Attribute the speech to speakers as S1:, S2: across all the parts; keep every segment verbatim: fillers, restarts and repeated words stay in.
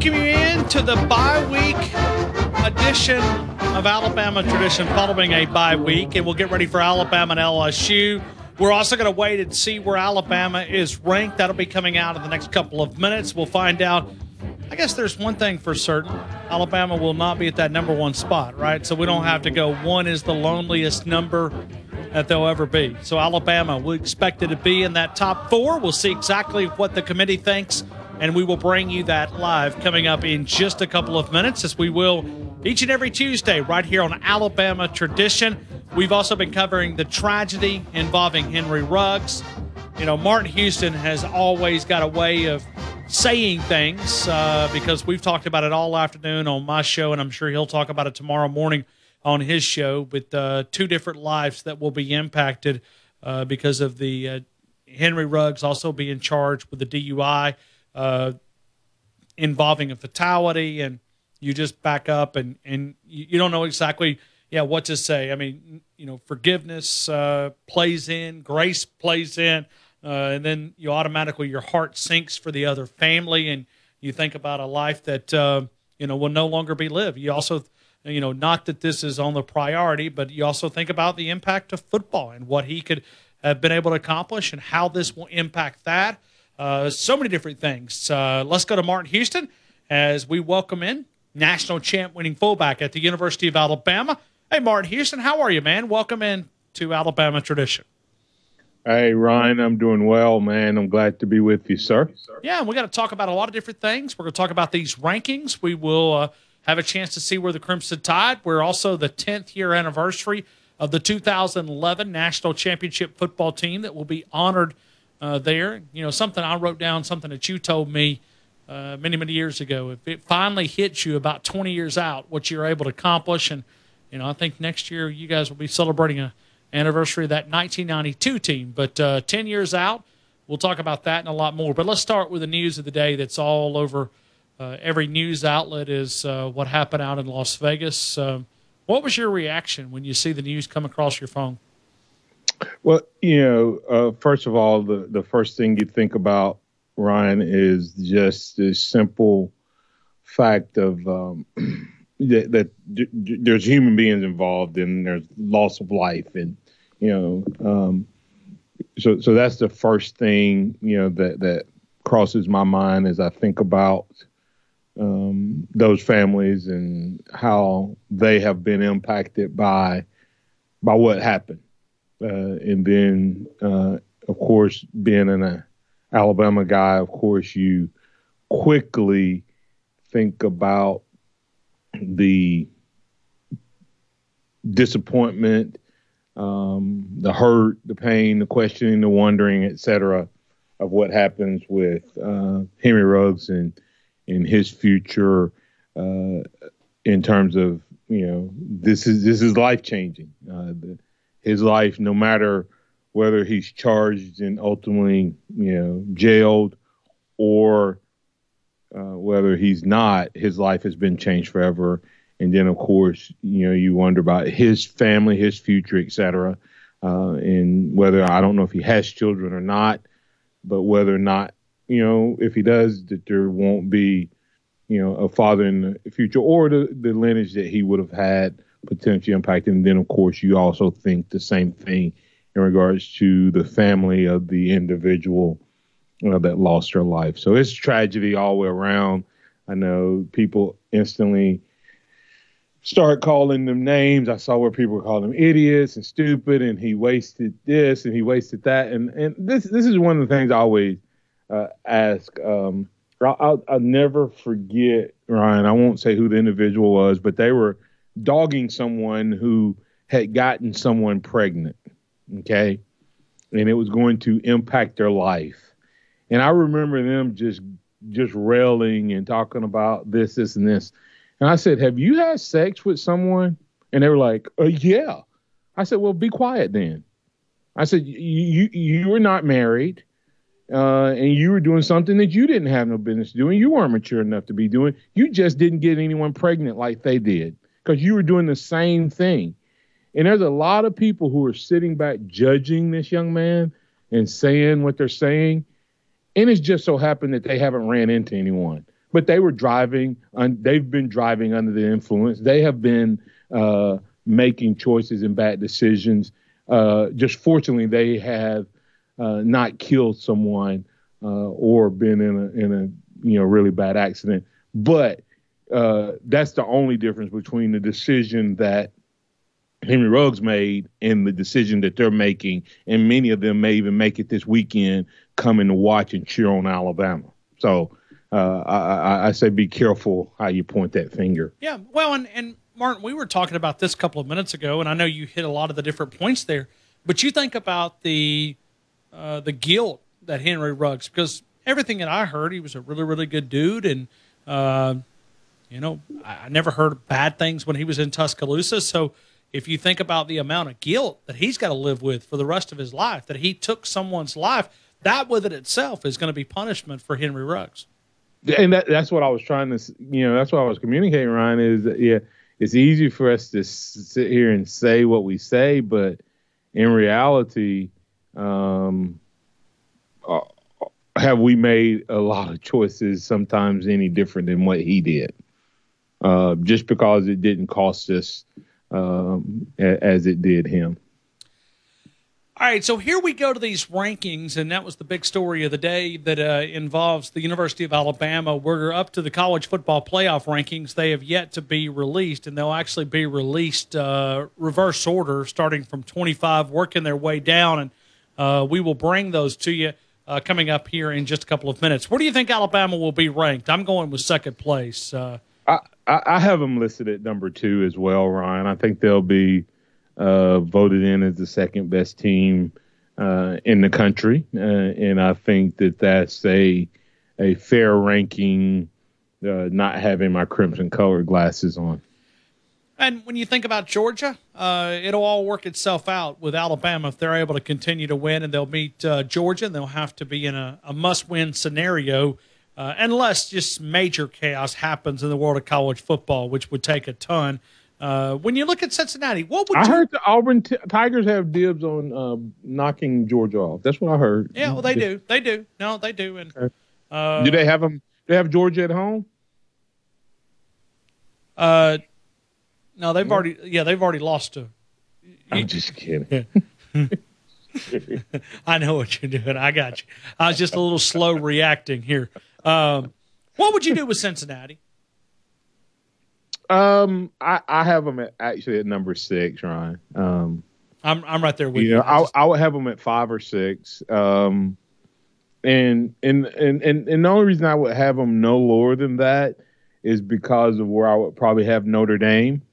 S1: welcome you in to the bye week edition of Alabama Tradition following a bye week, and we'll get ready for Alabama and L S U. We're also going to wait and see where Alabama is ranked. That'll be coming out in the next couple of minutes. We'll find out. I guess there's one thing for certain. Alabama will not be at that number one spot, right? So we don't have to go one is the loneliest number that they'll ever be. So Alabama, we expect it to be in that top four. We'll see exactly what the committee thinks, and we will bring you that live coming up in just a couple of minutes, as we will each and every Tuesday right here on Alabama Tradition. We've also been covering the tragedy involving Henry Ruggs. You know, Martin Houston has always got a way of saying things uh, because we've talked about it all afternoon on my show, and I'm sure he'll talk about it tomorrow morning on his show, with uh, two different lives that will be impacted uh, because of the uh, Henry Ruggs also being charged with the D U I uh, involving a fatality, and you just back up and, and you, you don't know exactly yeah what to say. I mean, you know, forgiveness uh, plays in, grace plays in, uh, and then you automatically, your heart sinks for the other family, and you think about a life that uh, you know will no longer be lived. You also You know, not that this is on the priority, but you also think about the impact of football and what he could have been able to accomplish and how this will impact that. Uh, so many different things. Uh, let's go to Martin Houston as we welcome in national champ winning fullback at the University of Alabama. Hey, Martin Houston, how are you, man? Welcome in to Alabama Tradition.
S2: Hey, Ryan, I'm doing well, man. I'm glad to be with you, sir.
S1: Yeah, and we got to talk about a lot of different things. We're going to talk about these rankings. We will uh, – have a chance to see where the Crimson Tide. We're also the tenth year anniversary of the two thousand eleven National Championship football team that will be honored uh, there. You know, something I wrote down, something that you told me uh, many, many years ago. If it finally hits you about twenty years out, what you're able to accomplish. And, you know, I think next year you guys will be celebrating an anniversary of that nineteen ninety-two team. But uh, ten years out, we'll talk about that and a lot more. But let's start with the news of the day that's all over Uh, every news outlet is uh, what happened out in Las Vegas. Um, what was your reaction when you see the news come across your phone?
S2: Well, you know, uh, first of all, the, the first thing you think about, Ryan, is just the simple fact of um, that, that d- d- there's human beings involved and there's loss of life. And, you know, um, so so that's the first thing, you know, that, that crosses my mind as I think about Um, those families and how they have been impacted by by what happened. Uh, and then, uh, of course, being an Alabama guy, of course, you quickly think about the disappointment, um, the hurt, the pain, the questioning, the wondering, et cetera, of what happens with uh, Henry Ruggs and in his future, uh, in terms of, you know, this is this is life changing. Uh, the, his life, no matter whether he's charged and ultimately, you know, jailed, or uh, whether he's not, his life has been changed forever. And then, of course, you know, you wonder about his family, his future, et cetera, uh, and whether, I don't know if he has children or not, but whether or not, you know, if he does, that there won't be, you know, a father in the future, or the, the lineage that he would have had potentially impacted. And then, of course, you also think the same thing in regards to the family of the individual, you know, that lost their life. So it's tragedy all the way around. I know people instantly start calling them names. I saw where people were calling them idiots and stupid, and he wasted this and he wasted that. And and this this is one of the things I always uh, ask. Um, I'll, I'll never forget, Ryan, I won't say who the individual was, but they were dogging someone who had gotten someone pregnant, okay? And it was going to impact their life. And I remember them just just railing and talking about this, this, and this. And I said, have you had sex with someone? And they were like, uh, yeah. I said, well, be quiet then. I said, you you, you were not married. Uh, and you were doing something that you didn't have no business doing. You weren't mature enough to be doing. You just didn't get anyone pregnant like they did, because you were doing the same thing. And there's a lot of people who are sitting back judging this young man and saying what they're saying. And it's just so happened that they haven't ran into anyone. but they were driving. Un, they've been driving under the influence. They have been uh, making choices and bad decisions. Uh, just fortunately, they have uh, not killed someone uh, or been in a in a you know really bad accident. But uh, that's the only difference between the decision that Henry Ruggs made and the decision that they're making, and many of them may even make it this weekend, coming to watch and cheer on Alabama. So uh, I, I, I say be careful how you point that finger.
S1: Yeah, well, and, and Martin, we were talking about this a couple of minutes ago, and I know you hit a lot of the different points there, but you think about the uh, the guilt that Henry Ruggs, because everything that I heard, he was a really, really good dude, and uh, you know, I, I never heard bad things when he was in Tuscaloosa. So if you think about the amount of guilt that he's got to live with for the rest of his life, that he took someone's life, that within itself is going to be punishment for Henry Ruggs.
S2: And that, that's what I was trying to, you know, that's what I was communicating, Ryan, is that, yeah, it's easy for us to sit here and say what we say, but in reality, um, uh, have we made a lot of choices sometimes any different than what he did? Uh, just because it didn't cost us um, as it did him.
S1: All right, so here we go to these rankings, and that was the big story of the day that uh, involves the University of Alabama. We're up to the college football playoff rankings. They have yet to be released, and they'll actually be released uh, reverse order, starting from twenty-five, working their way down, and uh, we will bring those to you uh, coming up here in just a couple of minutes. Where do you think Alabama will be ranked? I'm going with second place. Uh,
S2: I, I have them listed at number two as well, Ryan. I think they'll be Uh, voted in as the second best team uh, in the country, uh, and I think that that's a a fair ranking. Uh, not having my crimson colored glasses on,
S1: and when you think about Georgia, uh, it'll all work itself out with Alabama if they're able to continue to win, and they'll meet uh, Georgia, and they'll have to be in a, a must-win scenario, uh, unless just major chaos happens in the world of college football, which would take a ton. Uh, when you look at Cincinnati, what would
S2: I
S1: you...
S2: heard the Auburn t- Tigers have dibs on uh, knocking Georgia off. That's what I heard.
S1: Yeah, well, they do. They do. No, they do. And
S2: okay.
S1: uh,
S2: do they have them? They have Georgia at home.
S1: Uh, no, they've yeah. already. Yeah, they've already lost to.
S2: I'm just kidding.
S1: I know what you're doing. I got you. I was just a little slow reacting here. Um, what would you do with Cincinnati?
S2: Um, I, I have them at, actually at number six, Ryan. Um,
S1: I'm I'm right there with
S2: you.
S1: you.
S2: Know, I,
S1: just...
S2: I would have them at five or six. Um, and, and and and and the only reason I would have them no lower than that is because of where I would probably have Notre Dame.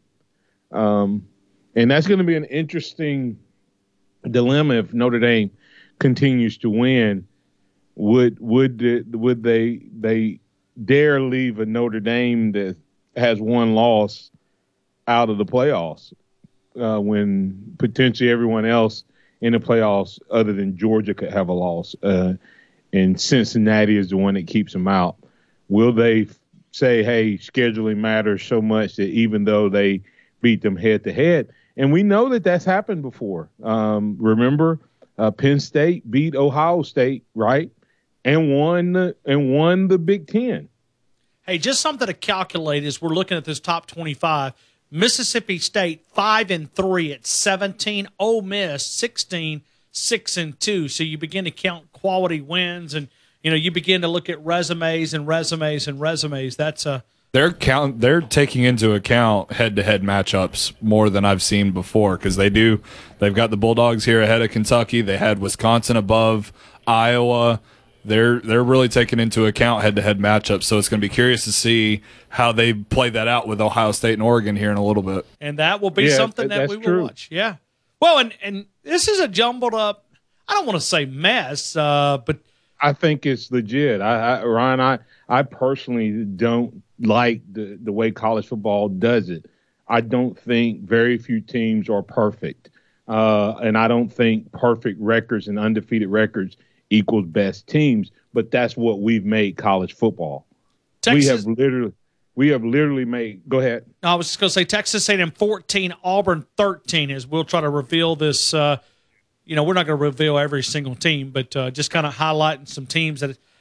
S2: Um, and that's going to be an interesting dilemma if Notre Dame continues to win. Would would the, would they they dare leave a Notre Dame that has one loss out of the playoffs uh, when potentially everyone else in the playoffs other than Georgia could have a loss, uh, and Cincinnati is the one that keeps them out? Will they f- say, hey, scheduling matters so much that even though they beat them head to head, and we know that that's happened before. Um, remember, uh, Penn State beat Ohio State, right, and won the, and won the Big Ten.
S1: Hey, just something to calculate as we're looking at this top twenty-five. Mississippi State five and three at seventeen. Ole Miss sixteen, six and two. So you begin to count quality wins, and you know you begin to look at resumes and resumes and resumes. That's a
S3: they're count. They're taking into account head-to-head matchups more than I've seen before because they do. They've got the Bulldogs here ahead of Kentucky. They had Wisconsin above Iowa. They're they're really taking into account head-to-head matchups, so it's going to be curious to see how they play that out with Ohio State and Oregon here in a little bit.
S1: And that will be yeah, something that, that we will
S2: true.
S1: watch. Yeah. Well, and, and this is a jumbled up, I don't want to say mess, uh, but
S2: I think it's legit. I, I Ryan, I, I personally don't like the, the way college football does it. I don't think very few teams are perfect, uh, and I don't think perfect records and undefeated records equals best teams, but that's what we've made college football.
S1: Texas,
S2: we have literally, we have literally made. Go ahead.
S1: I was just going to say Texas A and M fourteen, Auburn thirteen. As we'll try to reveal this. Uh, you know, we're not going to reveal every single team, but uh, just kind of highlighting some teams that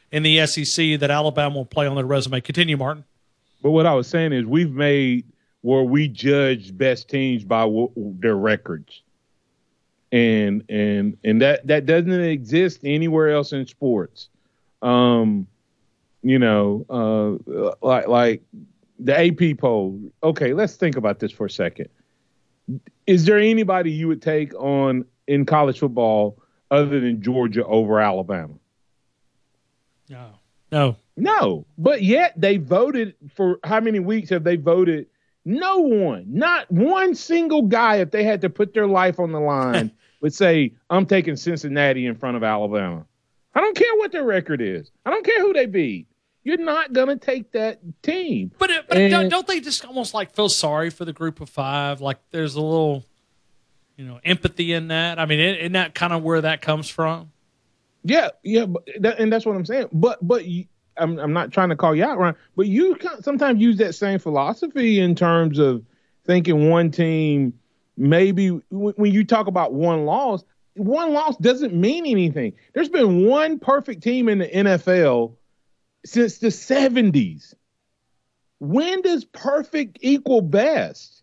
S1: in the S E C that Alabama will play on their resume. Continue, Martin.
S2: But what I was saying is we've made where we judge best teams by w- their records. And and and that, that doesn't exist anywhere else in sports. Um, you know, uh, like like the A P poll. Okay, let's think about this for a second. Is there anybody you would take on in college football other than Georgia over Alabama?
S1: No. No.
S2: No. But yet they voted for how many weeks have they voted? No one, not one single guy, if they had to put their life on the line, would say, I'm taking Cincinnati in front of Alabama. I don't care what their record is. I don't care who they beat. You're not going to take that team.
S1: But, it, but
S2: and,
S1: don't, don't they just almost like feel sorry for the group of five? Like there's a little, you know, empathy in that. I mean, isn't that kind of where that comes from?
S2: Yeah, yeah, but that, and that's what I'm saying. But but you, I'm I'm not trying to call you out, Ryan. But you sometimes use that same philosophy in terms of thinking one team. Maybe when you talk about one loss, one loss doesn't mean anything. There's been one perfect team in the N F L since the seventies. When does perfect equal best?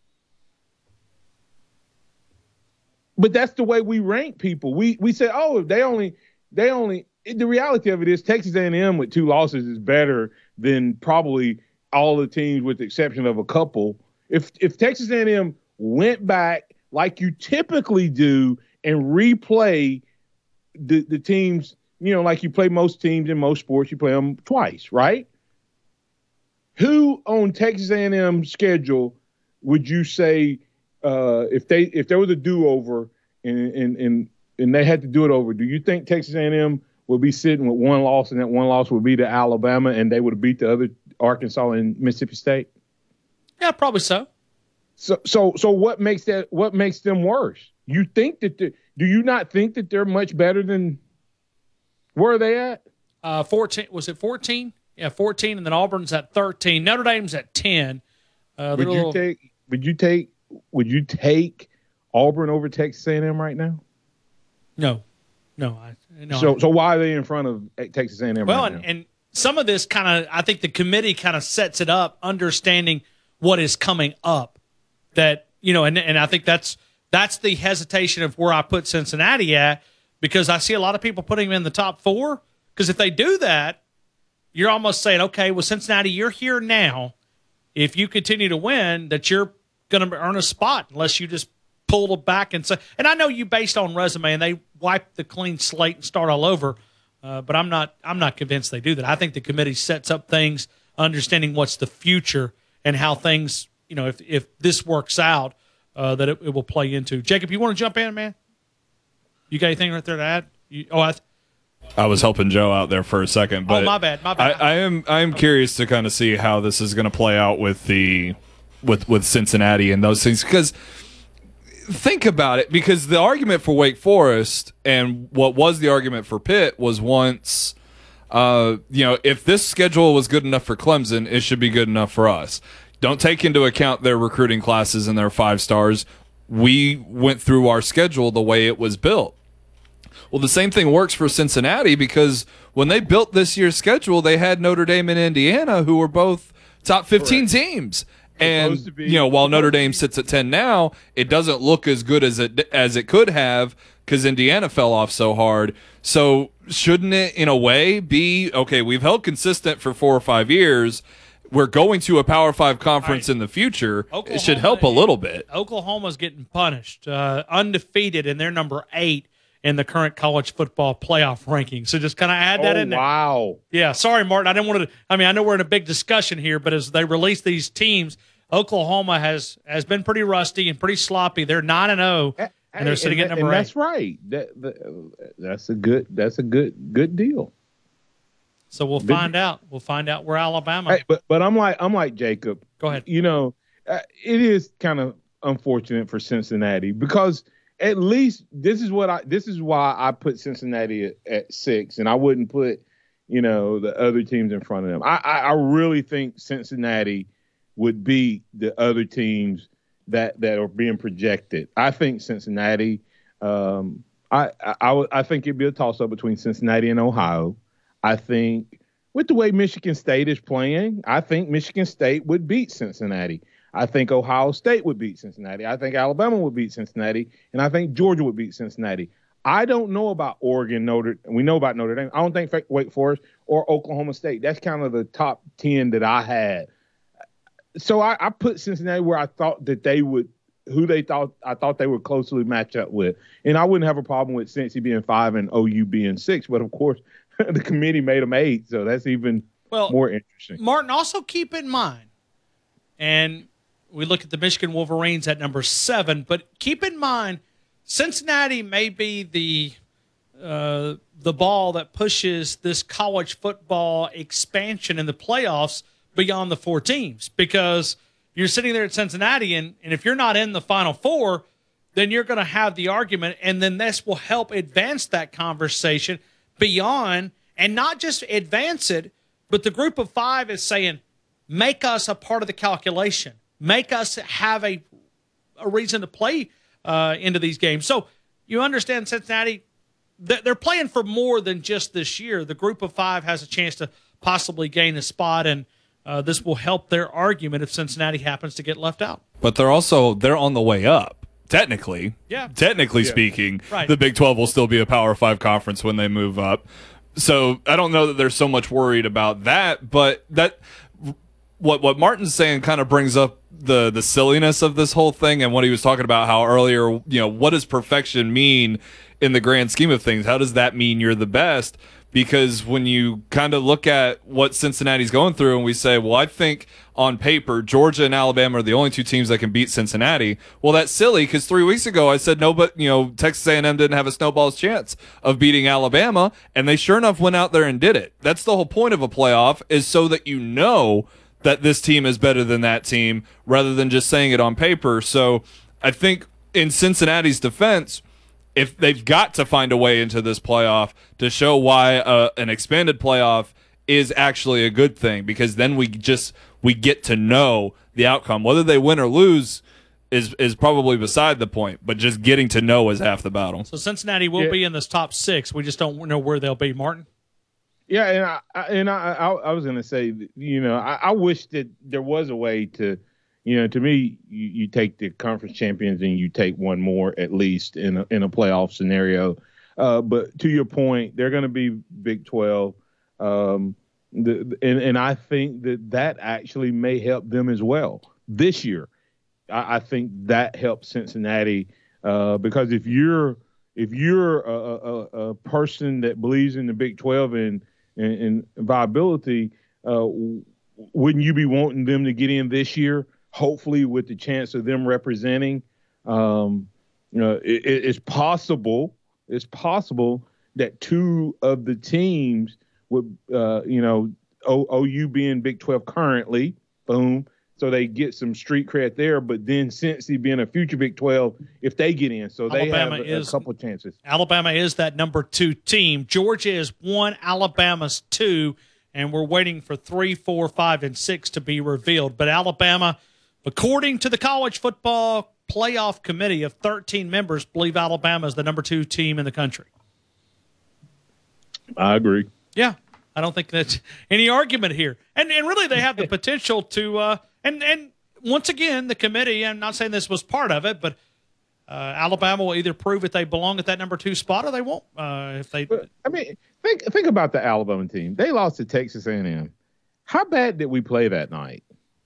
S2: But that's the way we rank people. We we say, oh, they only they only. The reality of it is Texas A and M with two losses is better than probably all the teams with the exception of a couple. If if Texas A and M went back like you typically do and replay the the teams, you know, like you play most teams in most sports, you play them twice, right? Who on Texas A and M's schedule would you say uh, if they if there was a do-over and and and and they had to do it over? Do you think Texas A and M would be sitting with one loss and that one loss would be to Alabama and they would have beat the other Arkansas and Mississippi State?
S1: Yeah, probably so.
S2: So so so what makes that what makes them worse? You think that the, do you not think that they're much better than where are they at?
S1: Uh, fourteen was it fourteen? Yeah, fourteen, and then Auburn's at thirteen. Notre Dame's at ten. Uh,
S2: would you
S1: little...
S2: take? Would you take? Would you take Auburn over Texas A and M right now?
S1: No, no. I, no
S2: so
S1: I,
S2: so why are they in front of Texas A and M?
S1: Well,
S2: right
S1: and,
S2: now?
S1: and some of this kind of I think the committee kind of sets it up, understanding what is coming up. That you know, and and I think that's that's the hesitation of where I put Cincinnati at, because I see a lot of people putting them in the top four. Because if they do that, you're almost saying, okay, well, Cincinnati, you're here now. If you continue to win, that you're going to earn a spot unless you just pull it back and say. And I know you based on resume and they wipe the clean slate and start all over, uh, but I'm not. I'm not convinced they do that. I think the committee sets up things, understanding what's the future and how things. You know, if if this works out, uh, that it, it will play into. Jacob, you want to jump in, man? You got anything right there to add? You, oh, I. Th-
S3: I was helping Joe out there for a second, but
S1: oh, my bad, my bad.
S3: I, I am I am curious to kind of see how this is going to play out with the with with Cincinnati and those things, because think about it, because the argument for Wake Forest and what was the argument for Pitt was once, uh, you know, if this schedule was good enough for Clemson, it should be good enough for us. Don't take into account their recruiting classes and their five stars. We went through our schedule the way it was built. Well, the same thing works for Cincinnati, because when they built this year's schedule, they had Notre Dame and Indiana, who were both top fifteen Correct. Teams. And, be, you know, while Notre Dame sits at ten now, it doesn't look as good as it as it could have because Indiana fell off so hard. So shouldn't it, in a way, be, okay, we've held consistent for four or five years. We're going to a Power Five conference right. in the future. Oklahoma, it should help a little bit.
S1: Oklahoma's getting punished, uh, undefeated, and they're number eight in the current college football playoff ranking. So just kind of add that
S2: oh,
S1: in there.
S2: Wow.
S1: Yeah, sorry, Martin. I didn't want to – I mean, I know we're in a big discussion here, but as they release these teams, Oklahoma has has been pretty rusty and pretty sloppy. They're nine and oh, and they're sitting
S2: and,
S1: at number
S2: and
S1: eight.
S2: That's right. That, that, that's a good that's a good good deal.
S1: So we'll find out. We'll find out where Alabama.
S2: Hey, but but I'm like I'm like Jacob.
S1: Go ahead.
S2: You know, uh, it is kind of unfortunate for Cincinnati, because at least this is what I this is why I put Cincinnati at, at six, and I wouldn't put, you know, the other teams in front of them. I, I I really think Cincinnati would beat the other teams that that are being projected. I think Cincinnati. Um, I I I, I think it'd be a toss up between Cincinnati and Ohio. I think with the way Michigan State is playing, I think Michigan State would beat Cincinnati. I think Ohio State would beat Cincinnati. I think Alabama would beat Cincinnati. And I think Georgia would beat Cincinnati. I don't know about Oregon, Notre Dame. We know about Notre Dame. I don't think Wake Forest or Oklahoma State. That's kind of the top ten that I had. So I, I put Cincinnati where I thought that they would, who they thought I thought they would closely match up with. And I wouldn't have a problem with Cincy being five and O U being six. But, of course, the committee made them eight. So that's even well, more interesting.
S1: Martin, also keep in mind, and we look at the Michigan Wolverines at number seven, but keep in mind, Cincinnati may be the uh, the ball that pushes this college football expansion in the playoffs beyond the four teams, because you're sitting there at Cincinnati, and, and if you're not in the Final Four, then you're going to have the argument, and then this will help advance that conversation beyond, and not just advance it, but the group of five is saying, make us a part of the calculation. Make us have a, a reason to play uh, into these games. So you understand Cincinnati, they're playing for more than just this year. The group of five has a chance to possibly gain a spot, and uh, this will help their argument if Cincinnati happens to get left out.
S3: But they're also they're on the way up. Technically,
S1: yeah.
S3: Technically
S2: yeah.
S3: speaking,
S1: right.
S3: The Big twelve will still be a Power Five conference when they move up. So I don't know that there's so much worried about that, but that what what Martin's saying kind of brings up the the silliness of this whole thing, and what he was talking about, how earlier, you know, what does perfection mean in the grand scheme of things? How does that mean you're the best? Because when you kind of look at what Cincinnati's going through, and we say, well, I think on paper, Georgia and Alabama are the only two teams that can beat Cincinnati. Well, that's silly, because three weeks ago I said no, but you know, Texas A and M didn't have a snowball's chance of beating Alabama, and they sure enough went out there and did it. That's the whole point of a playoff, is so that you know that this team is better than that team, rather than just saying it on paper. So I think in Cincinnati's defense, if they've got to find a way into this playoff to show why uh, an expanded playoff is actually a good thing, because then we just we get to know the outcome. Whether they win or lose is is probably beside the point, but just getting to know is half the battle.
S1: So Cincinnati will yeah. be in this top six. We just don't know where they'll be, Martin.
S2: Yeah, and I, I and I, I, I was going to say, you know, I, I wish that there was a way to, you know, to me, you, you take the conference champions and you take one more at least in a, in a playoff scenario. Uh, but to your point, they're going to be Big twelve, um, the, and and I think that that actually may help them as well this year. I, I think that helps Cincinnati uh, because if you're if you're a, a, a person that believes in the Big twelve and And, and viability, uh, wouldn't you be wanting them to get in this year, hopefully with the chance of them representing? Um, you know, it, it's possible, it's possible that two of the teams would, uh, you know, o, OU being Big twelve currently, boom, so they get some street cred there, but then Cincy being a future Big twelve, if they get in, so they
S1: Alabama
S2: have a,
S1: is,
S2: a couple of chances.
S1: Alabama is that number two team. Georgia is one, Alabama's two, and we're waiting for three, four, five, and six to be revealed. But Alabama, according to the College Football Playoff Committee of thirteen members, believe Alabama is the number two team in the country.
S2: I agree.
S1: Yeah, I don't think that's any argument here. And and really they have the potential to uh, – And and once again, the committee, I'm not saying this was part of it, but uh, Alabama will either prove that they belong at that number two spot or they won't. Uh, if they,
S2: I mean, think think about the Alabama team. They lost to Texas A and M. How bad did we play that night?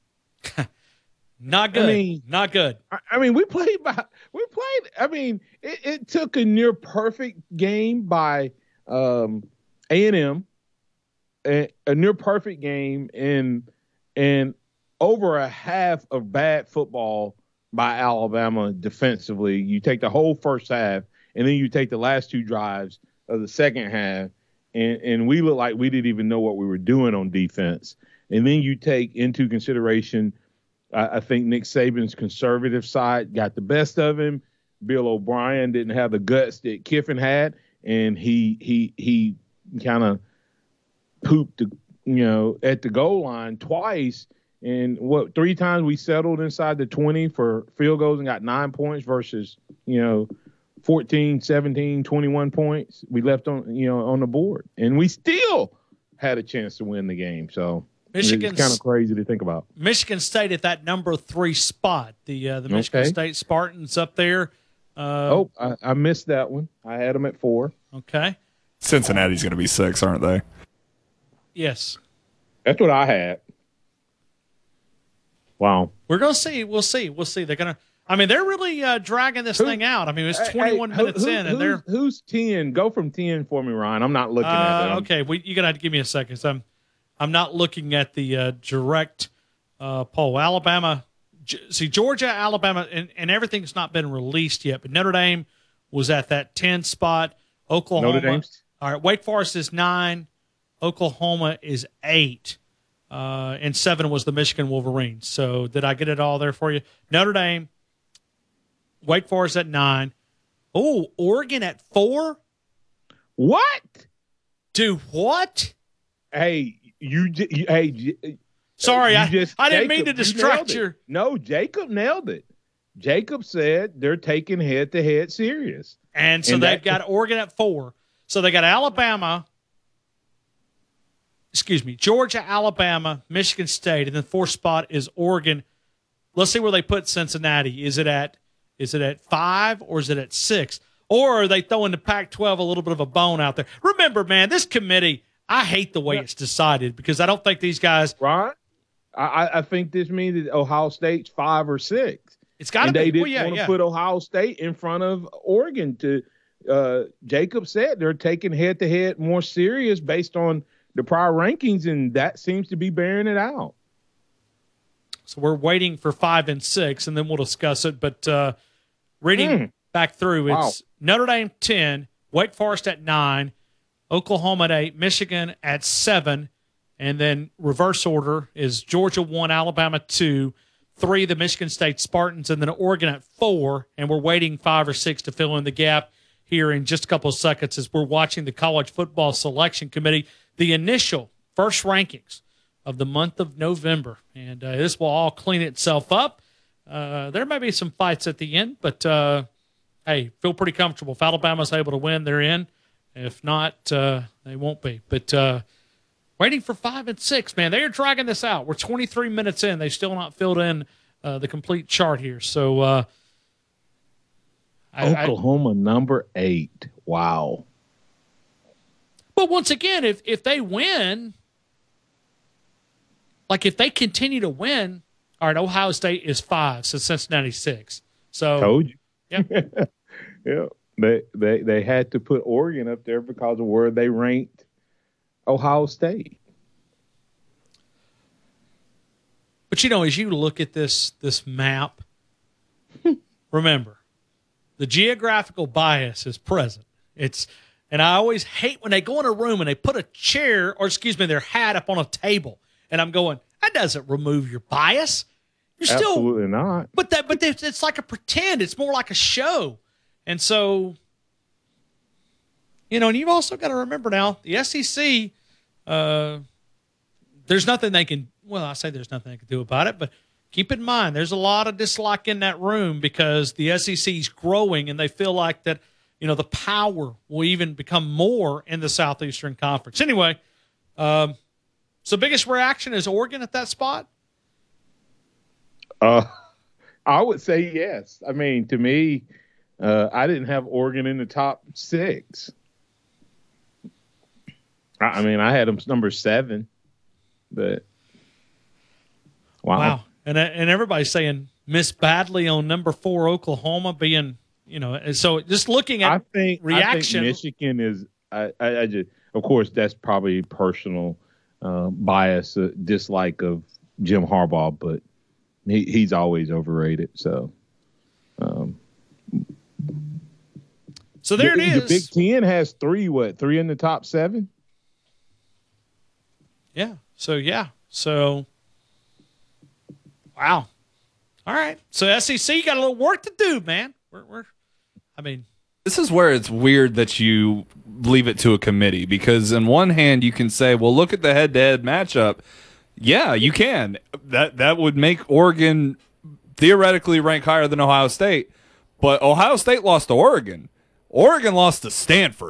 S1: Not good. I mean, not good.
S2: I, I mean, we played by we played. I mean, it, it took a near perfect game by um, A and M, a, a near perfect game, and and. over a half of bad football by Alabama defensively. You take the whole first half, and then you take the last two drives of the second half, and, and we look like we didn't even know what we were doing on defense. And then you take into consideration, I, I think Nick Saban's conservative side got the best of him. Bill O'Brien didn't have the guts that Kiffin had, and he he he kind of pooped, the, you know, at the goal line twice. And what three times we settled inside the twenty for field goals and got nine points versus, you know, fourteen, seventeen, twenty-one points we left on, you know, on the board. And we still had a chance to win the game. So
S1: Michigan's,
S2: it's kind of crazy to think about.
S1: Michigan State at that number three spot. The uh, the Michigan
S2: Okay.
S1: State Spartans up there. Uh,
S2: Oh, I, I missed that one. I had them at four.
S1: okay.
S3: Cincinnati's going to be six, aren't they?
S1: Yes.
S2: That's what I had. Wow.
S1: We're gonna see. We'll see. We'll see. They're gonna. I mean, they're really uh, dragging this
S2: Who-
S1: thing out. I mean, it's
S2: Hey,
S1: twenty-one
S2: hey, who-
S1: minutes
S2: who-
S1: in, and
S2: who's,
S1: they're
S2: who's ten? Go from ten for me, Ryan. I'm not looking at
S1: uh,
S2: them.
S1: okay. We, you're gonna have to give me a second. So I'm, I'm not looking at the uh, direct uh, poll. Alabama, G- see Georgia, Alabama, and, and everything's not been released yet. But Notre Dame was at that ten spot. Oklahoma.
S2: Notre Dame's
S1: All right. Wake Forest is nine. Oklahoma is eight. Uh, and seven was the Michigan Wolverines. So did I get it all there for you? Notre Dame, Wake Forest at nine. Oh, Oregon at four?
S2: what?
S1: Do what?
S2: Hey, you, j- you hey, j-
S1: Sorry,
S2: you
S1: I,
S2: just-
S1: I didn't mean to
S2: Jacob, you
S1: distract
S2: nailed it.
S1: you.
S2: No, Jacob nailed it. Jacob said they're taking head to head serious.
S1: And so
S2: And
S1: they've
S2: that-
S1: got Oregon at four. So they got Alabama, excuse me, Georgia, Alabama, Michigan State, and then fourth spot is Oregon. Let's see where they put Cincinnati. Is it at is it at five or is it at six? Or are they throwing the Pac twelve a little bit of a bone out there? Remember, man, this committee, I hate the way it's decided because I don't think these guys
S2: Right? I, I- I think this means that Ohio State's five or six.
S1: it's got to
S2: And
S1: be
S2: they didn't
S1: well, yeah,
S2: want to
S1: yeah.
S2: put Ohio State in front of Oregon. To uh, Jacob said they're taking head to head more serious based on the prior rankings, and that seems to be bearing it out.
S1: So we're waiting for five and six, and then we'll discuss it. But uh, reading
S2: Hmm.
S1: back through, it's Notre Dame ten, Wake Forest at nine, Oklahoma at eight, Michigan at seven, and then reverse order is Georgia one, Alabama two, three the Michigan State Spartans, and then Oregon at four. And we're waiting five or six to fill in the gap here in just a couple of seconds as we're watching the College Football Selection Committee, the initial first rankings of the month of November. And uh, this will all clean itself up. Uh, there may be some fights at the end, but uh, hey, feel pretty comfortable. If Alabama's able to win, they're in. If not, uh, they won't be. But uh, waiting for five and six, man. They are dragging this out. We're twenty-three minutes in. They've still not filled in uh, the complete chart here. So, uh, I, I,
S2: Oklahoma number eight. Wow.
S1: but once again, if if they win, like if they continue to win, all right, Ohio State is five, so Cincinnati's six. So,
S2: Told you.
S1: yeah.
S2: Yeah. They, they they had to put Oregon up there because of where they ranked Ohio State.
S1: But you know, as you look at this this map, remember, the geographical bias is present. It's and I always hate when they go in a room and they put a chair or excuse me, their hat up on a table, and I'm going, that doesn't remove your bias. You're still,
S2: Absolutely not.
S1: but that but it's it's like a pretend. It's more like a show, and so. You know, and you've also got to remember now, the S E C, uh, there's nothing they can, well, I say there's nothing they can do about it, but keep in mind, there's a lot of dislike in that room because the S E C is growing and they feel like that, you know, the power will even become more in the Southeastern Conference. Anyway, um, so biggest reaction is Oregon at that spot?
S2: Uh, I would say yes. I mean, to me, uh, I didn't have Oregon in the top six. I mean, I had them number seven, but wow.
S1: Wow. And and everybody's saying miss badly on number four, Oklahoma being, you know, and so just looking at
S2: I think
S1: reaction.
S2: I think Michigan is. I, I, I just, of course, that's probably personal uh, bias, uh, dislike of Jim Harbaugh, but he, he's always overrated. So, um,
S1: so there
S2: the,
S1: it
S2: The
S1: is.
S2: Big Ten has three. What three in the top seven?
S1: Yeah. So yeah. So wow. All right. So S E C got a little work to do, man. We're, we're I mean,
S3: This is where it's weird that you leave it to a committee because, on one hand, you can say, "Well, look at the head-to-head matchup." Yeah, you can. That that would make Oregon theoretically rank higher than Ohio State, but Ohio State lost to Oregon. Oregon lost to Stanford.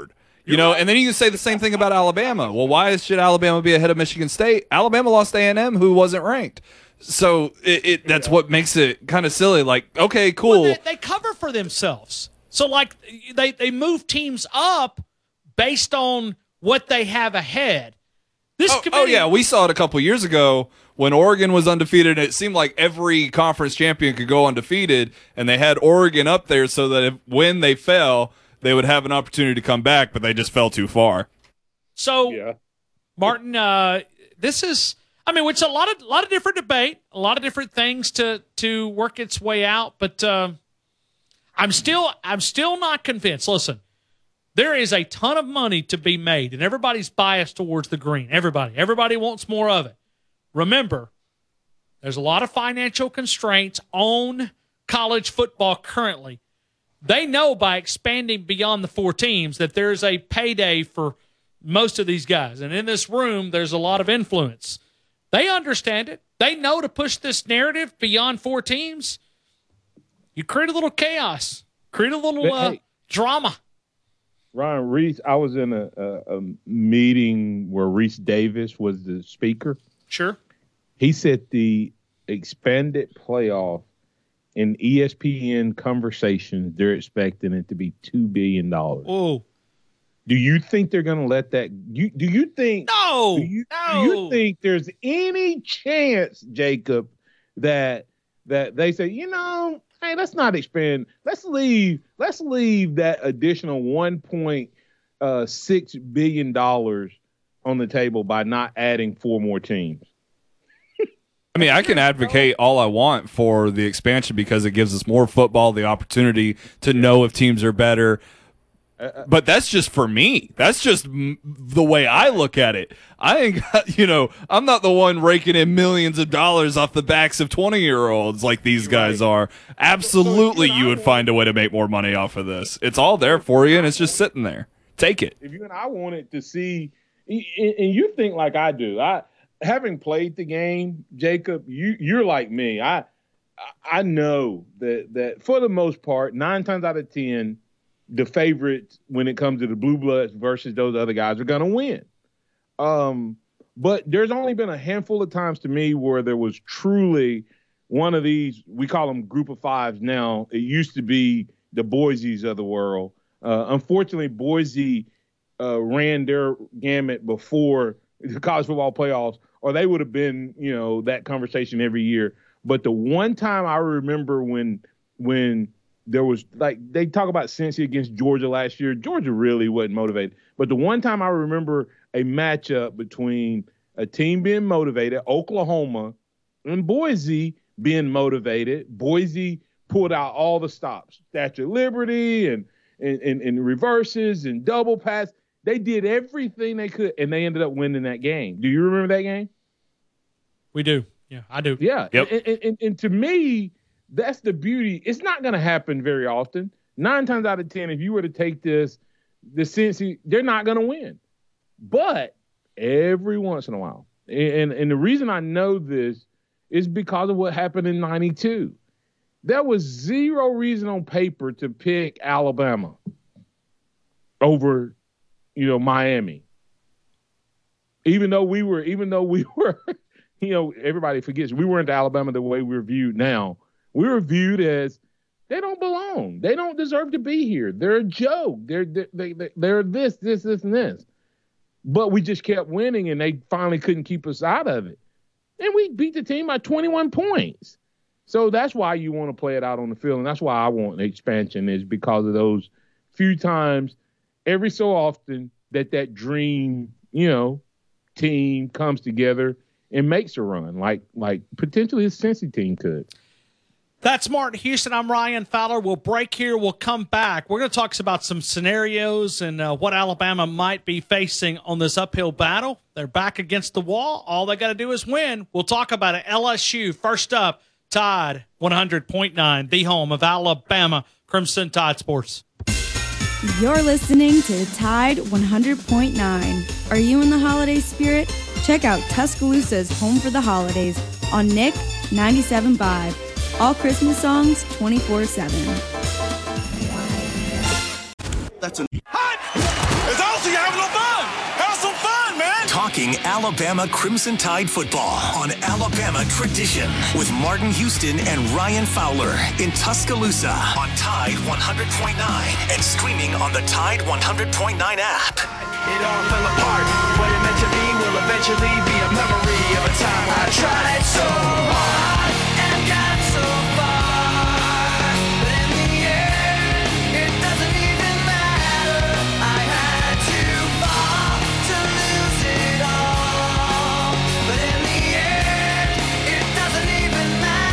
S3: You know, and then you can say the same thing about Alabama. Well, why should Alabama be ahead of Michigan State? Alabama lost A and M, who wasn't ranked. So it, it that's yeah. what makes it kind of silly. Like, okay, cool.
S1: Well, they, they cover for themselves. So, like, they, they move teams up based on what they have ahead. This
S3: oh,
S1: committee,
S3: oh, yeah, we saw it a couple years ago when Oregon was undefeated, and it seemed like every conference champion could go undefeated, and they had Oregon up there so that if, when they fell, they would have an opportunity to come back, but they just fell too far.
S1: So,
S2: yeah.
S1: Martin, uh, this is, I mean, it's a lot of a lot of different debate, a lot of different things to to work its way out, but uh, I'm still I'm still not convinced. Listen, there is a ton of money to be made, and everybody's biased towards the green. Everybody, everybody wants more of it. Remember, there's a lot of financial constraints on college football currently. They know by expanding beyond the four teams that there's a payday for most of these guys. And in this room, there's a lot of influence. They understand it. They know to push this narrative beyond four teams. You create a little chaos, create a little uh,
S2: hey,
S1: drama.
S2: Ryan Reese, I was in a, a, a meeting where Reese Davis was the speaker.
S1: Sure.
S2: He said the expanded playoff in E S P N conversations, they're expecting it to be two billion dollars.
S1: Oh,
S2: do you think they're going to let that? You, do you think?
S1: No,
S2: do you,
S1: no.
S2: Do you think there's any chance, Jacob, that that they say, you know, hey, let's not expand. Let's leave. Let's leave that additional one point six billion dollars on the table by not adding four more teams.
S3: I mean, I can advocate all I want for the expansion because it gives us more football, the opportunity to know if teams are better. But that's just for me. That's just m- the way I look at it. I ain't got, you know, I'm not the one raking in millions of dollars off the backs of twenty-year-olds like these guys
S2: right.
S3: are. Absolutely, you would find a way to make more money off of this. It's all there for you, and it's just sitting there. Take it.
S2: If you and I wanted to see, and you think like I do, I having played the game, Jacob, you you're like me. I I know that that for the most part, nine times out of ten, the favorites when it comes to the Blue Bloods versus those other guys are going to win. Um, but there's only been a handful of times to me where there was truly one of these, we call them group of fives now. It used to be the Boise's of the world. Uh, unfortunately, Boise uh, ran their gamut before the college football playoffs, or they would have been, you know, that conversation every year. But the one time I remember when when – there was like they talk about Cincy against Georgia last year. Georgia really wasn't motivated. But the one time I remember a matchup between a team being motivated, Oklahoma, and Boise being motivated. Boise pulled out all the stops, Statue of Liberty and and, and, and reverses and double pass. They did everything they could, and they ended up winning that game. Do you remember that game?
S1: We do. Yeah, I do.
S2: Yeah.
S3: Yep.
S2: And, and, and, and to me, that's the beauty. It's not going to happen very often. Nine times out of ten, if you were to take this, the Cincy, they're not going to win. But every once in a while, and, and the reason I know this is because of what happened in ninety-two. There was zero reason on paper to pick Alabama over, you know, Miami. Even though we were, even though we were, you know, everybody forgets we weren't Alabama the way we're viewed now. We were viewed as they don't belong. They don't deserve to be here. They're a joke. They're they, they, they're this, this, this, and this. But we just kept winning, and they finally couldn't keep us out of it. And we beat the team by twenty-one points. So that's why you want to play it out on the field, and that's why I want the expansion is because of those few times every so often that that dream, you know, team comes together and makes a run, like like potentially a Cincy team could.
S1: That's Martin Houston. I'm Ryan Fowler. We'll break here. We'll come back. We're going to talk about some scenarios and uh, what Alabama might be facing on this uphill battle. They're back against the wall. All they got to do is win. We'll talk about it. L S U, first up, Tide one hundred point nine, the home of Alabama Crimson Tide Sports.
S4: You're listening to Tide one hundred point nine. Are you in the holiday spirit? Check out Tuscaloosa's Home for the Holidays on Nick ninety-seven point five. All Christmas songs twenty-four seven.
S5: That's a hot. It's talking Alabama Crimson Tide football on Alabama Tradition with Martin Houston and Ryan Fowler in Tuscaloosa on Tide one hundred point nine and streaming on the Tide one hundred point nine app.
S6: It all fell apart. What it meant to be will eventually be a memory of a time I tried so hard and got so far. But in the end, it doesn't even matter. I had to fall to lose it all. But in the end, it doesn't even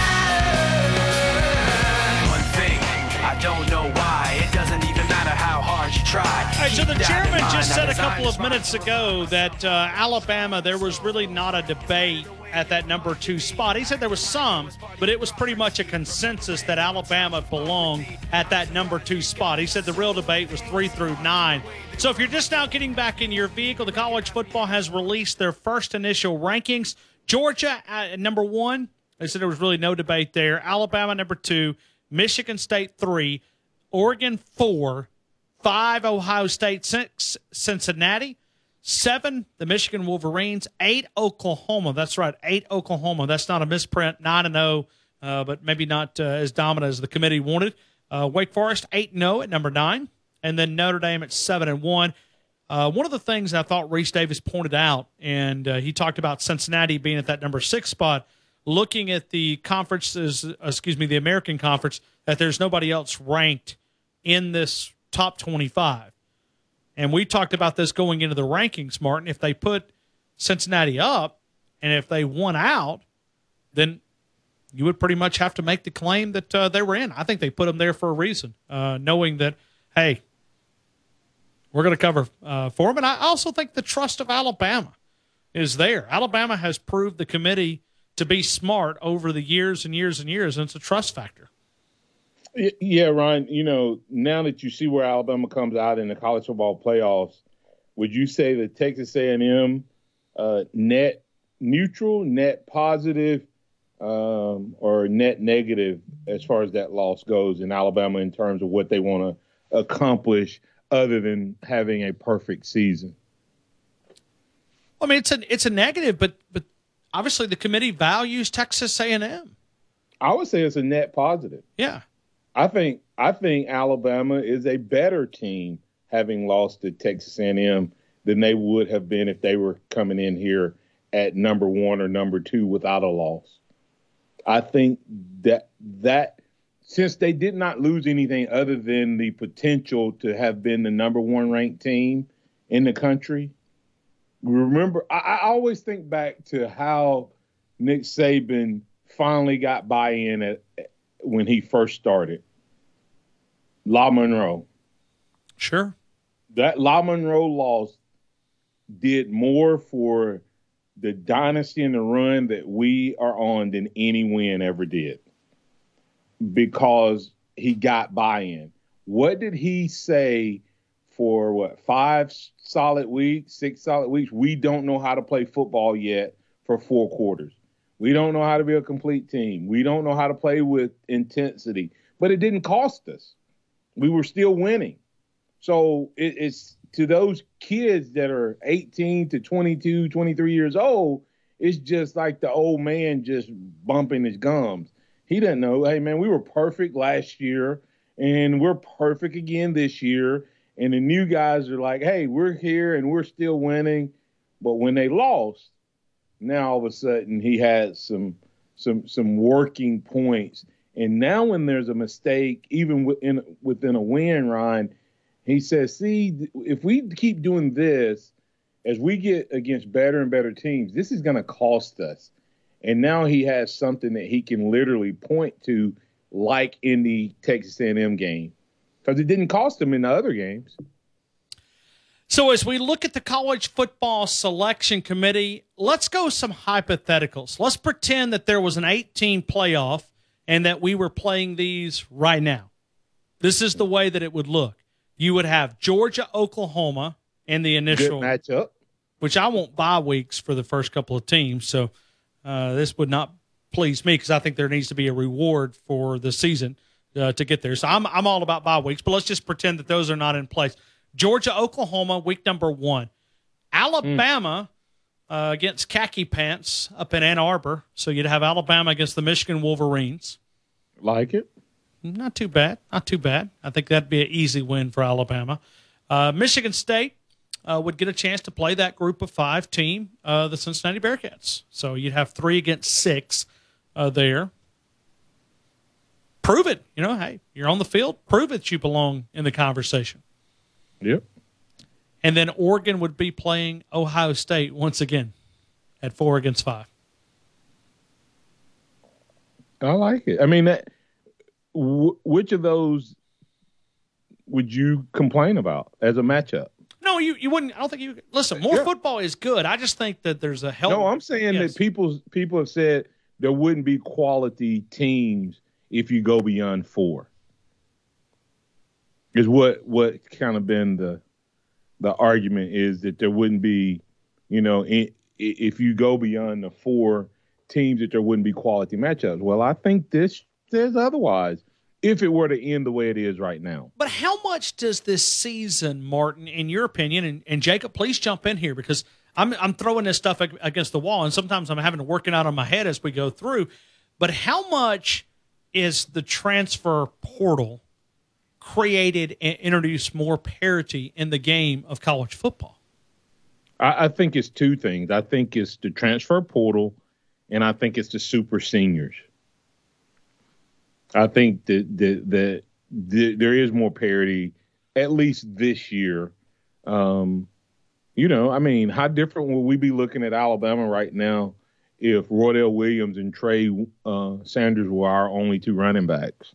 S6: matter. One thing, I don't know why. It doesn't even matter how hard you try.
S1: All right, so the chairman just said a couple of minutes ago that uh, Alabama, there was really not a debate at that number two spot. He said there was some, but it was pretty much a consensus that Alabama belonged at that number two spot. He said the real debate was three through nine. So if you're just now getting back in your vehicle, the college football has released their first initial rankings. Georgia at number one. They said there was really no debate there. Alabama number two, Michigan State three, Oregon four, five, Ohio State, six, Cincinnati, seven, the Michigan Wolverines, eight, Oklahoma. That's right, eight, Oklahoma. That's not a misprint, nine and oh, uh, but maybe not uh, as dominant as the committee wanted. Uh, Wake Forest, eight and oh at number nine, and then Notre Dame at seven and one. Uh, one of the things I thought Reese Davis pointed out, and uh, he talked about Cincinnati being at that number six spot, looking at the conferences, excuse me, the American Conference, that there's nobody else ranked in this top twenty-five. And we talked about this going into the rankings, Martin. If they put Cincinnati up and if they won out, then you would pretty much have to make the claim that uh, they were in. I think they put them there for a reason, uh, knowing that, hey, we're going to cover uh, for them. And I also think the trust of Alabama is there. Alabama has proved the committee to be smart over the years and years and years, and it's a trust factor.
S2: Yeah, Ryan, you know, now that you see where Alabama comes out in the college football playoffs, would you say that Texas A and M uh, net neutral, net positive, um, or net negative as far as that loss goes in Alabama in terms of what they want to accomplish other than having a perfect season?
S1: I mean, it's a, it's a negative, but but obviously the committee values Texas A and M.
S2: I would say it's a net positive.
S1: Yeah.
S2: I think I think Alabama is a better team having lost to Texas A and M than they would have been if they were coming in here at number one or number two without a loss. I think that that since they did not lose anything other than the potential to have been the number one ranked team in the country, remember, I, I always think back to how Nick Saban finally got buy-in at when he first started. La Monroe.
S1: Sure.
S2: That La Monroe loss did more for the dynasty and the run that we are on than any win ever did, because he got buy-in. What did he say for, what, five solid weeks, six solid weeks? We don't know how to play football yet for four quarters. We don't know how to be a complete team. We don't know how to play with intensity. But it didn't cost us. We were still winning. So it, it's to those kids that are eighteen to twenty-two, twenty-three years old, it's just like the old man just bumping his gums. He doesn't know, hey, man, we were perfect last year, and we're perfect again this year. And the new guys are like, hey, we're here, and we're still winning. But when they lost, now all of a sudden he had some some some working points. And now when there's a mistake, even within within a win, Ryan, he says, see, if we keep doing this, as we get against better and better teams, this is going to cost us. And now he has something that he can literally point to, like in the Texas A and M game, because it didn't cost him in the other games.
S1: So as we look at the college football selection committee, let's go some hypotheticals. Let's pretend that there was an eight-team playoff and that we were playing these right now. This is the way that it would look. You would have Georgia, Oklahoma in the initial
S2: good matchup,
S1: which I won't bye weeks for the first couple of teams. So uh, this would not please me because I think there needs to be a reward for the season uh, to get there. So I'm I'm all about bye weeks, but let's just pretend that those are not in place. Georgia, Oklahoma, week number one. Alabama, uh, against Khaki Pants up in Ann Arbor. So you'd have Alabama against the Michigan Wolverines.
S2: Like it.
S1: Not too bad. Not too bad. I think that'd be an easy win for Alabama. Uh, Michigan State uh, would get a chance to play that group of five team, uh, the Cincinnati Bearcats. So you'd have three against six uh, there. Prove it. You know, hey, you're on the field. Prove it you belong in the conversation.
S2: Yep.
S1: And then Oregon would be playing Ohio State once again at four against five.
S2: I like it. I mean, that, w- which of those would you complain about as a matchup?
S1: No, you, you wouldn't. I don't think you – listen, more
S2: Yeah.
S1: football is good. I just think that there's a help.
S2: No, I'm saying
S1: yes.
S2: that people people have said there wouldn't be quality teams if you go beyond four. Is what what kind of been the the argument is that there wouldn't be, you know, in, if you go beyond the four teams that there wouldn't be quality matchups. Well, I think this says otherwise if it were to end the way it is right now.
S1: But how much does this season, Martin, in your opinion, and, and Jacob, please jump in here because I'm I'm throwing this stuff ag- against the wall, and sometimes I'm having to work it out on my head as we go through. But how much is the transfer portal created and introduced more parity in the game of college football?
S2: I, I think it's two things. I think it's the transfer portal, and I think it's the super seniors. I think that that, that, that there is more parity, at least this year. Um, you know, I mean, how different will we be looking at Alabama right now if Roydell Williams and Trey uh, Sanders were our only two running backs?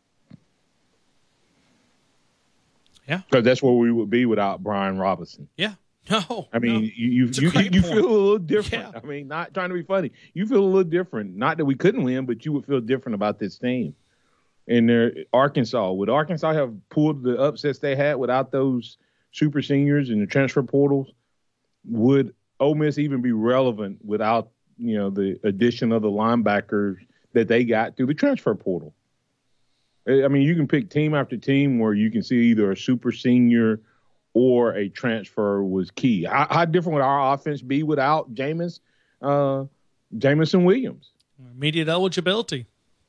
S1: Yeah.
S2: Because that's where we would be without Brian Robinson.
S1: Yeah. No.
S2: I mean,
S1: no.
S2: you you,
S1: It's a
S2: you,
S1: great
S2: you
S1: point.
S2: feel a little different.
S1: Yeah.
S2: I mean, not trying to be funny. You feel a little different. Not that we couldn't win, but you would feel different about this team. And there, Arkansas, would Arkansas have pulled the upsets they had without those super seniors and the transfer portals? Would Ole Miss even be relevant without, you know, the addition of the linebackers that they got through the transfer portal? I mean, you can pick team after team where you can see either a super senior or a transfer was key. How, how different would our offense be without Jameis, uh, Jamison Williams?
S1: Immediate eligibility.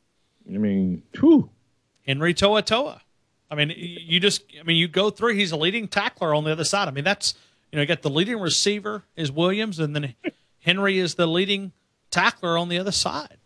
S2: I mean, whew.
S1: Henry Toa Toa. I mean, you just, I mean, you go through, he's a leading tackler on the other side. I mean, that's, you know, you got the leading receiver is Williams, and then Henry is the leading tackler on the other side.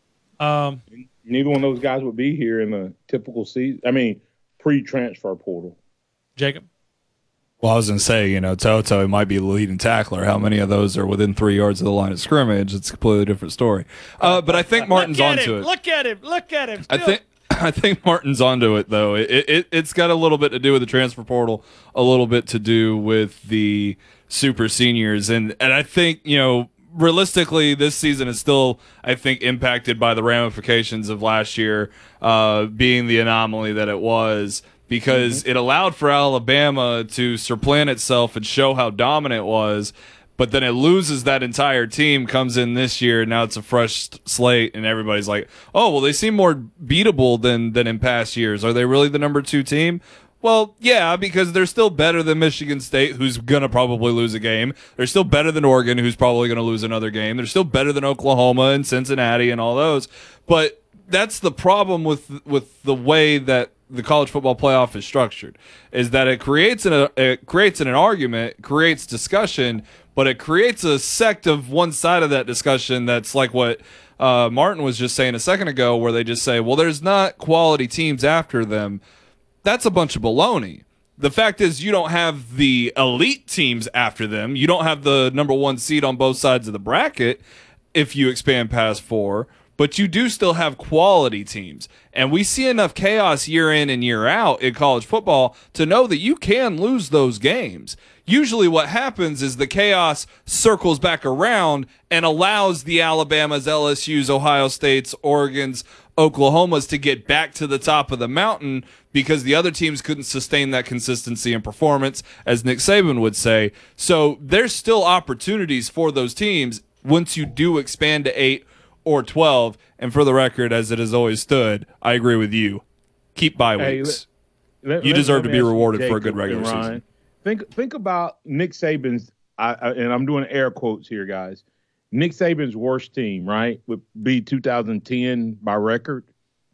S1: Um,
S2: Neither one of those guys would be here in a typical season. I mean, pre-transfer portal.
S1: Jacob?
S3: Well, I was going to say, you know, Toto might be the leading tackler. How many of those are within three yards of the line of scrimmage? It's a completely different story. Uh, but I think Martin's
S1: look at
S3: onto
S1: him,
S3: it.
S1: Look at him. Look at him.
S3: I
S1: Still.
S3: think I think Martin's onto it, though. It, it it's got a little bit to do with the transfer portal, a little bit to do with the super seniors, and and I think, you know, realistically, this season is still, I think, impacted by the ramifications of last year uh, being the anomaly that it was, because mm-hmm. it allowed for Alabama to supplant itself and show how dominant it was. But then it loses that entire team, comes in this year, now it's a fresh slate, and everybody's like, oh, well, they seem more beatable than than in past years. Are they really the number two team? Well, yeah, because they're still better than Michigan State, who's going to probably lose a game. They're still better than Oregon, who's probably going to lose another game. They're still better than Oklahoma and Cincinnati and all those. But that's the problem with with the way that the college football playoff is structured, is that it creates an, it creates an argument, creates discussion, but it creates a sect of one side of that discussion that's like what uh, Martin was just saying a second ago, where they just say, well, there's not quality teams after them. That's a bunch of baloney. The fact is, you don't have the elite teams after them. You don't have the number one seed on both sides of the bracket if you expand past four, but you do still have quality teams. And we see enough chaos year in and year out in college football to know that you can lose those games. Usually what happens is the chaos circles back around and allows the Alabamas, L S Us, Ohio States, Oregons, Oklahomas to get back to the top of the mountain because the other teams couldn't sustain that consistency and performance, as Nick Saban would say. So there's still opportunities for those teams once you do expand to eight or twelve. And for the record, as it has always stood, I agree with you. Keep bye
S2: Hey,
S3: weeks.
S2: let- let-
S3: you
S2: let-
S3: deserve
S2: let
S3: to
S2: me
S3: be
S2: ask you,
S3: rewarded for a
S2: Jacob
S3: good regular
S2: and Ryan.
S3: season.
S2: Think think about Nick Saban's, I, I, and I'm doing air quotes here, guys. Nick Saban's worst team, right, would be two thousand ten by record.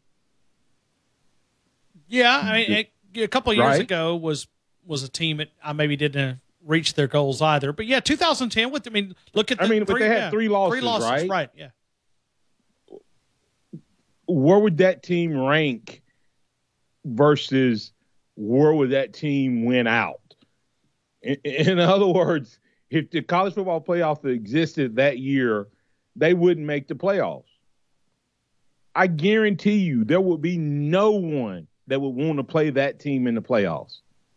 S1: Yeah, I mean, it, a couple of years
S2: Right.
S1: ago was was a team that I maybe didn't reach their goals either. But yeah, two thousand ten. With I mean, look at the
S2: I mean, but
S1: three,
S2: they had
S1: yeah,
S2: three losses,
S1: three losses,
S2: right?
S1: Right. Yeah.
S2: Where would that team rank versus where would that team win out? In, in other words, if the college football playoff existed that year, they wouldn't make the playoffs. I guarantee you there would be no one that would want to play that team in the playoffs.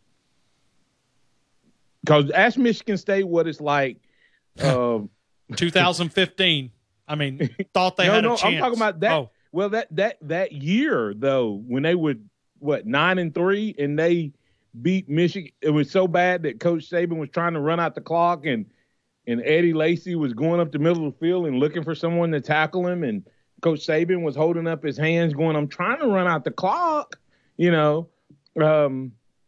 S2: Because ask Michigan State what it's like. Um,
S1: twenty fifteen. I mean, thought they
S2: no,
S1: had
S2: no,
S1: a chance.
S2: I'm talking about that.
S1: Oh.
S2: Well, that that that year though, when they would what nine and three, and they beat Michigan, it was so bad that Coach Saban was trying to run out the clock, and and Eddie Lacy was going up the middle of the field and looking for someone to tackle him, and Coach Saban was holding up his hands, going, "I'm trying to run out the clock," you know. Um,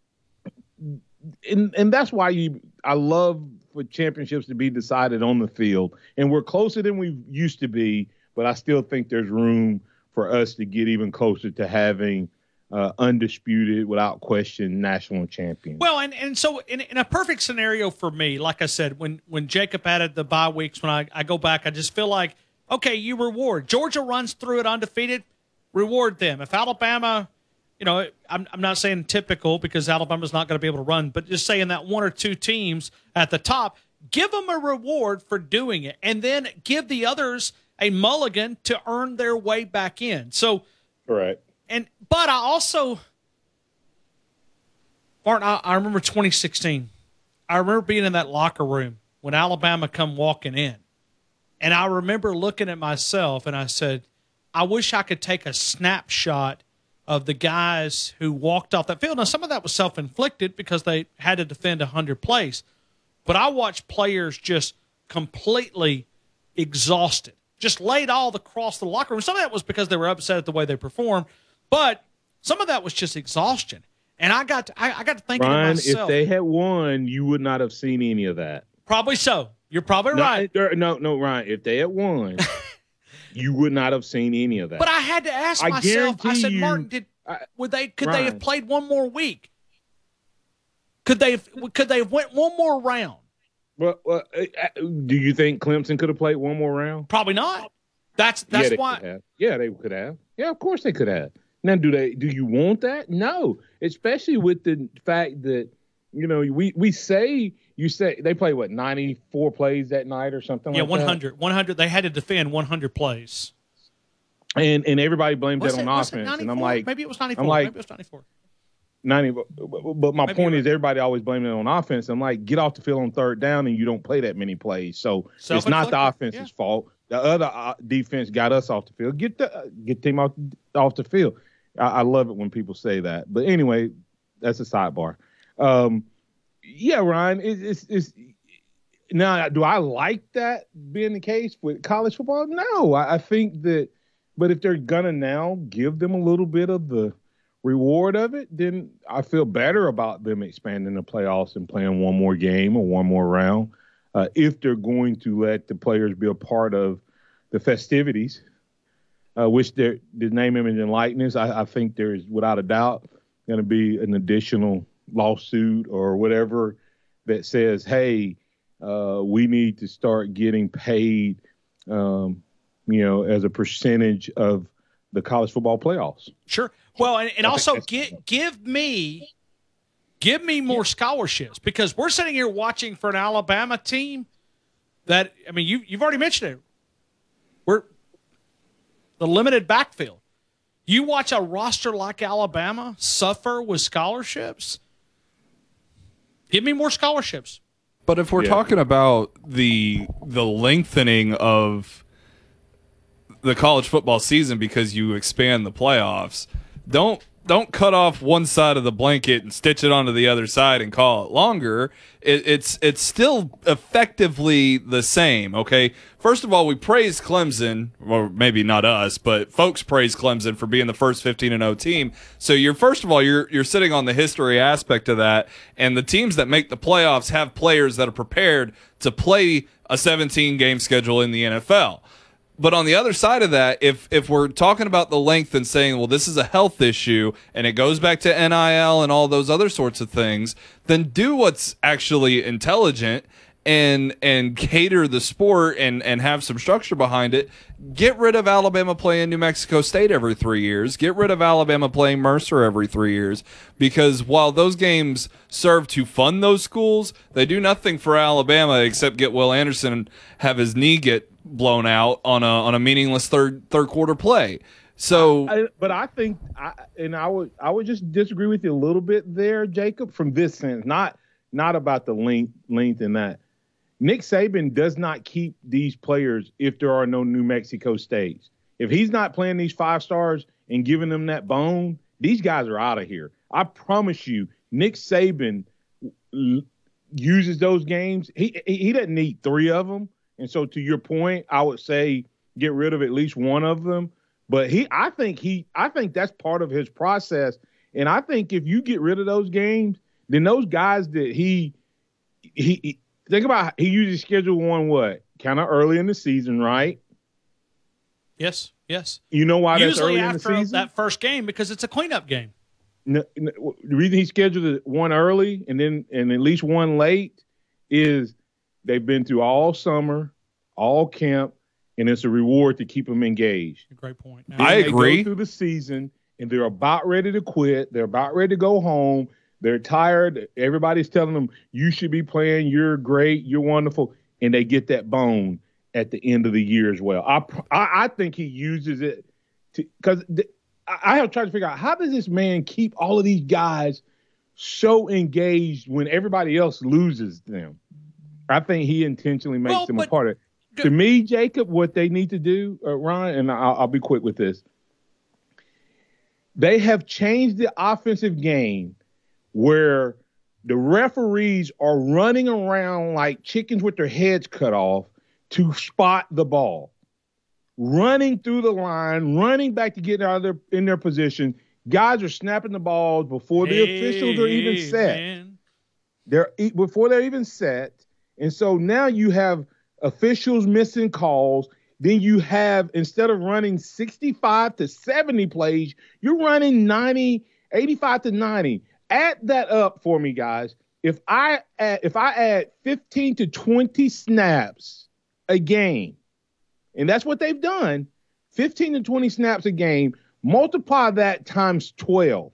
S2: and and that's why you I love for championships to be decided on the field, and we're closer than we used to be, but I still think there's room for us to get even closer to having uh, undisputed, without question, national champions.
S1: Well, and, and so in, in a perfect scenario for me, like I said, when, when Jacob added the bye weeks, when I, I go back, I just feel like, okay, you reward. Georgia runs through it undefeated, reward them. If Alabama, you know, I'm, I'm not saying typical because Alabama's not going to be able to run, but just saying that one or two teams at the top, give them a reward for doing it, and then give the others a mulligan to earn their way back in. So,
S2: correct.
S1: And but I also, Martin, I, I remember twenty sixteen. I remember being in that locker room when Alabama come walking in, and I remember looking at myself and I said, I wish I could take a snapshot of the guys who walked off that field. Now, some of that was self-inflicted because they had to defend one hundred plays, but I watched players just completely exhausted, just laid all across the locker room. Some of that was because they were upset at the way they performed, but some of that was just exhaustion. And I got to, I, I got to thinking
S2: Ryan,
S1: to myself,
S2: if they had won, you would not have seen any of that.
S1: probably so. You're probably
S2: No,
S1: right.
S2: there- no, no, Ryan. If they had won, you would not have seen any of that.
S1: But I had to ask
S2: I
S1: myself. I
S2: guarantee
S1: said,
S2: you-
S1: Martin, did
S2: I-
S1: would they could they have
S2: Ryan.
S1: played one more week? Could they have, could they have went one more round?
S2: Well, well, uh, uh, do you think Clemson could have played one more round?
S1: Probably not. That's that's
S2: yeah, they
S1: why.
S2: Could have. Yeah, they could have. Yeah, of course they could have. Now, do they? Do you want that? No, especially with the fact that you know we we say you say they play what ninety-four plays that night or something.
S1: Yeah,
S2: like
S1: one
S2: that?
S1: hundred. one hundred. They had to defend one hundred plays.
S2: and and everybody blames
S1: Was
S2: that
S1: it,
S2: on
S1: was it
S2: offense. And I'm
S1: ninety-four?
S2: like,
S1: maybe it was ninety-four.
S2: I'm like-
S1: maybe it was ninety-four.
S2: ninety. But, but my
S1: Maybe
S2: point
S1: you're
S2: is, everybody always blaming it on offense. I'm like, get off the field on third down, and you don't play that many plays. So it's not the
S1: Self-inflicted,
S2: offense's fault. The other uh, defense got us off the field. Get the uh, get the team off off the field. I, I love it when people say that. But anyway, that's a sidebar. Um, yeah, Ryan, it, it's it's now. Do I like that being the case with college football? No, I, I think that. But if they're gonna now give them a little bit of the reward of it, then I feel better about them expanding the playoffs and playing one more game or one more round. Uh, if they're going to let the players be a part of the festivities, uh, which they're the name, image, and likeness, I, I think there is without a doubt going to be an additional lawsuit or whatever that says, hey, uh, we need to start getting paid, um, you know, as a percentage of the college football playoffs.
S1: Sure. Well, and, and
S2: I think
S1: also
S2: that's-
S1: give give me give me more scholarships, because we're sitting here watching for an Alabama team that, I mean, you you've already mentioned it. We're the limited backfield. You watch a roster like Alabama suffer with scholarships. Give me more scholarships.
S3: But if we're
S2: Yeah.
S3: talking about the the lengthening of the college football season because you expand the playoffs, don't don't cut off one side of the blanket and stitch it onto the other side and call it longer. It, it's it's still effectively the same. Okay, first of all, we praise Clemson, or maybe not us, but folks praise Clemson for being the first fifteen and oh team. So you're first of all you're you're sitting on the history aspect of that, and the teams that make the playoffs have players that are prepared to play a seventeen game schedule in the N F L. But on the other side of that, if if we're talking about the length and saying, well, this is a health issue and it goes back to N I L and all those other sorts of things, then do what's actually intelligent and and cater the sport and, and have some structure behind it. Get rid of Alabama playing New Mexico State every three years. Get rid of Alabama playing Mercer every three years. Because while those games serve to fund those schools, they do nothing for Alabama except get Will Anderson and have his knee get blown out on a on a meaningless third third quarter play. So,
S2: I, but I think, I, and I would I would just disagree with you a little bit there, Jacob, from this sense, not not about the length length and that. Nick Saban does not keep these players if there are no New Mexico States. If he's not playing these five stars and giving them that bone, these guys are out of here. I promise you, Nick Saban l- uses those games. He, he he doesn't need three of them. And so to your point, I would say get rid of at least one of them. But he, I think he, I think that's part of his process. And I think if you get rid of those games, then those guys that he, he, he think about, he usually schedule one what? Kind of early in the season, right?
S1: Yes, yes.
S2: You know why that's
S1: Usually
S2: early in the
S1: after
S2: season?
S1: that first game because it's a cleanup game.
S2: No, no, the reason he scheduled it one early and then and at least one late is they've been through all summer, all camp, and it's a reward to keep them engaged.
S1: Great point.
S2: Then
S3: I
S2: they
S3: agree.
S2: Go through the season, and they're about ready to quit. They're about ready to go home. They're tired. Everybody's telling them, you should be playing. You're great. You're wonderful. And they get that bone at the end of the year as well. I I, I think he uses it to because I, I have tried to figure out, how does this man keep all of these guys so engaged when everybody else loses them? I think he intentionally makes
S1: Well,
S2: them a
S1: but-
S2: part of it. To me, Jacob, what they need to do, uh, Ryan, and I'll, I'll be quick with this. They have changed the offensive game where the referees are running around like chickens with their heads cut off to spot the ball, running through the line, running back to get out of their in their position. Guys are snapping the balls before the
S1: Hey,
S2: officials are even set.
S1: man.
S2: They're e- before they're even set, and so now you have officials missing calls. Then you have, instead of running sixty-five to seventy plays, you're running ninety, eighty-five to ninety. Add that up for me, guys. If I add, if I add fifteen to twenty snaps a game, and that's what they've done, fifteen to twenty snaps a game, multiply that times twelve.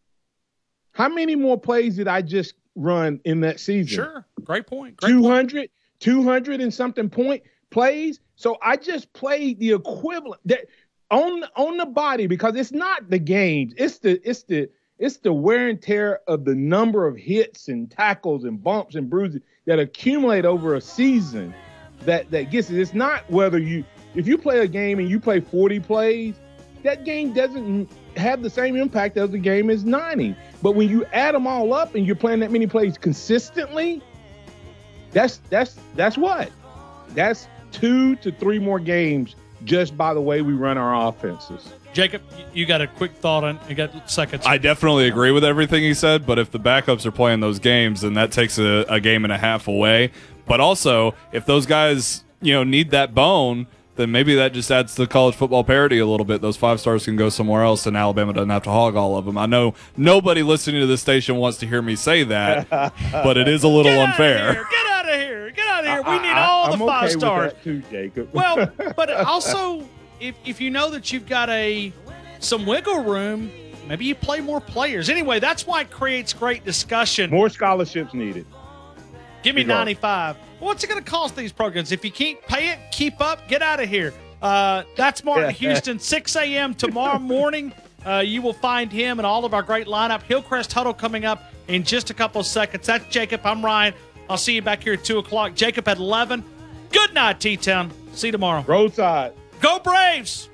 S2: How many more plays did I just run in that season?
S1: Sure. Great point. Great
S2: two
S1: point.
S2: hundred, two hundred and something point plays. So I just played the equivalent that on on the body, because it's not the games. It's the it's the it's the wear and tear of the number of hits and tackles and bumps and bruises that accumulate over a season that that gets it. It's not whether you if you play a game and you play forty plays, that game doesn't have the same impact as the game is ninety. But when you add them all up and you're playing that many plays consistently, that's that's that's what? That's two to three more games just by the way we run our offenses.
S1: Jacob, you got a quick thought on you got seconds.
S3: I definitely agree with everything he said, but if the backups are playing those games, then that takes a, a game and a half away. But also, if those guys, you know, need that bone, then maybe that just adds to the college football parity a little bit. Those five stars can go somewhere else, and Alabama doesn't have to hog all of them. I know nobody listening to this station wants to hear me say that, but it is a little
S1: Get
S3: unfair.
S1: Out of here. Get out of here. Get out of here. We
S2: I-
S1: need
S2: I-
S1: all
S2: I'm
S1: the five
S2: okay with
S1: stars.
S2: that too, Jacob.
S1: Well, but also, if if you know that you've got a some wiggle room, maybe you play more players. Anyway, that's why it creates great discussion.
S2: more scholarships needed.
S1: Give me
S2: Big R.
S1: ninety-five. What's it going to cost these programs? If you can't pay it, keep up, get out of here. Uh, that's Martin Houston, six a.m. tomorrow morning. Uh, you will find him and all of our great lineup. Hillcrest Huddle coming up in just a couple of seconds. That's Jacob. I'm Ryan. I'll see you back here at two o'clock. Jacob at eleven. Good night, T-Town. See you tomorrow.
S2: Roadside.
S1: Go Braves!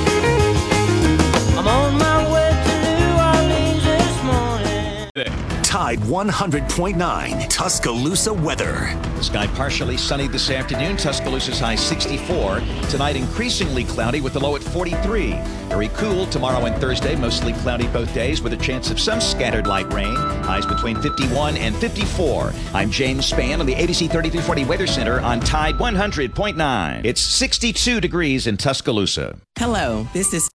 S6: I'm on my way to New Orleans this morning.
S5: Tide one hundred point nine Tuscaloosa weather.
S7: The sky partially sunny this afternoon. Tuscaloosa's high sixty-four. Tonight increasingly cloudy with the low at forty-three. Very cool tomorrow and Thursday. Mostly cloudy both days with a chance of some scattered light rain. Highs between fifty-one and fifty-four. I'm James Spann on the A B C thirty-three forty Weather Center on Tide one hundred point nine. It's sixty-two degrees in Tuscaloosa.
S8: Hello, this is